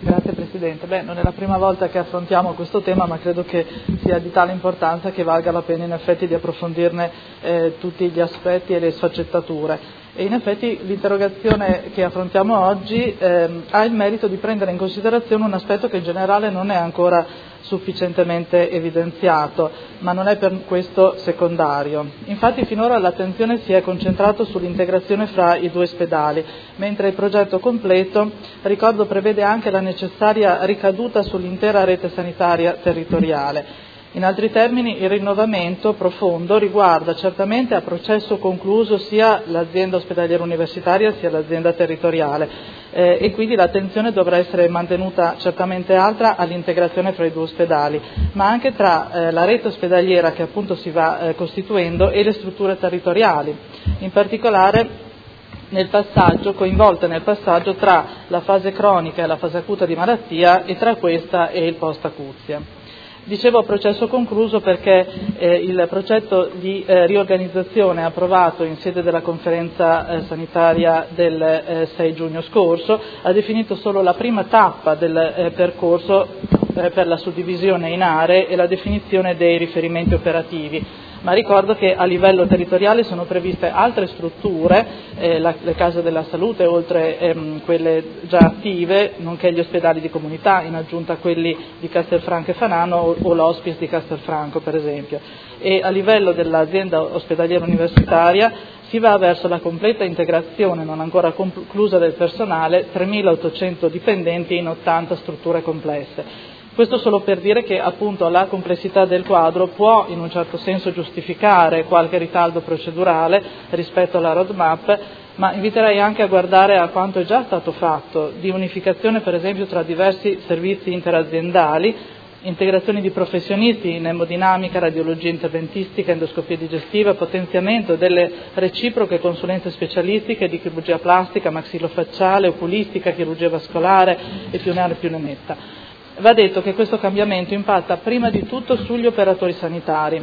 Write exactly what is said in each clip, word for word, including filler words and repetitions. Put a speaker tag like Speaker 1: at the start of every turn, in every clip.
Speaker 1: Grazie Presidente. Beh, non è la prima volta che affrontiamo questo tema, ma credo che sia di tale importanza che valga la pena in effetti di approfondirne eh, tutti gli aspetti e le sfaccettature. E in effetti l'interrogazione che affrontiamo oggi ehm, ha il merito di prendere in considerazione un aspetto che in generale non è ancora sufficientemente evidenziato, ma non è per questo secondario. Infatti finora l'attenzione si è concentrata sull'integrazione fra i due ospedali, mentre il progetto completo, ricordo, prevede anche la necessaria ricaduta sull'intera rete sanitaria territoriale. In altri termini, il rinnovamento profondo riguarda certamente a processo concluso sia l'azienda ospedaliera universitaria sia l'azienda territoriale eh, e quindi l'attenzione dovrà essere mantenuta certamente alta all'integrazione fra i due ospedali, ma anche tra eh, la rete ospedaliera che appunto si va eh, costituendo e le strutture territoriali, in particolare nel passaggio, coinvolte nel passaggio tra la fase cronica e la fase acuta di malattia e tra questa e il post-acuzia. Dicevo processo concluso perché eh, il progetto di eh, riorganizzazione approvato in sede della conferenza eh, sanitaria del eh, sei giugno scorso ha definito solo la prima tappa del eh, percorso eh, per la suddivisione in aree e la definizione dei riferimenti operativi. Ma ricordo che a livello territoriale sono previste altre strutture, eh, la, le case della salute, oltre ehm, quelle già attive, nonché gli ospedali di comunità, in aggiunta a quelli di Castelfranco e Fanano o, o l'hospice di Castelfranco, per esempio. E a livello dell'azienda ospedaliera universitaria si va verso la completa integrazione, non ancora conclusa, del personale, tremilaottocento dipendenti in ottanta strutture complesse. Questo solo per dire che appunto la complessità del quadro può in un certo senso giustificare qualche ritardo procedurale rispetto alla roadmap, ma inviterei anche a guardare a quanto è già stato fatto di unificazione per esempio tra diversi servizi interaziendali, integrazioni di professionisti in emodinamica, radiologia interventistica, endoscopia digestiva, potenziamento delle reciproche consulenze specialistiche di chirurgia plastica, maxillofacciale, oculistica, chirurgia vascolare e più ne ha più ne metta. Va detto che questo cambiamento impatta prima di tutto sugli operatori sanitari,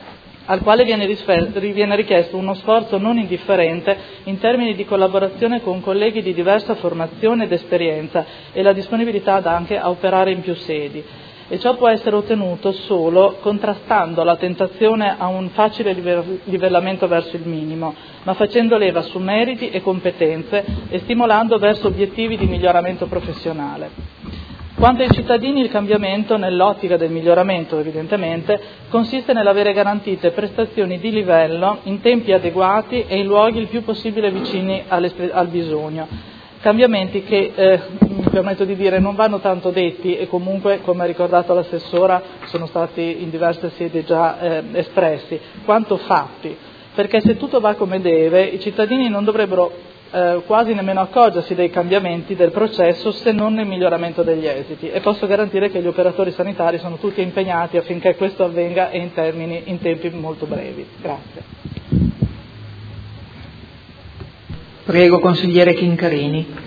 Speaker 1: al quale viene, viene richiesto uno sforzo non indifferente in termini di collaborazione con colleghi di diversa formazione ed esperienza e la disponibilità anche a operare in più sedi. E ciò può essere ottenuto solo contrastando la tentazione a un facile livellamento verso il minimo, ma facendo leva su meriti e competenze e stimolando verso obiettivi di miglioramento professionale. Quanto ai cittadini, il cambiamento, nell'ottica del miglioramento evidentemente, consiste nell'avere garantite prestazioni di livello in tempi adeguati e in luoghi il più possibile vicini al bisogno. Cambiamenti che, eh, mi permetto di dire, non vanno tanto detti e comunque, come ha ricordato l'assessora, sono stati in diverse sedi già eh, espressi, quanto fatti, perché se tutto va come deve i cittadini non dovrebbero Eh, quasi nemmeno accorgersi dei cambiamenti del processo se non nel miglioramento degli esiti, e posso garantire che gli operatori sanitari sono tutti impegnati affinché questo avvenga e in, termini, in tempi molto brevi. Grazie.
Speaker 2: Prego consigliere Chincarini.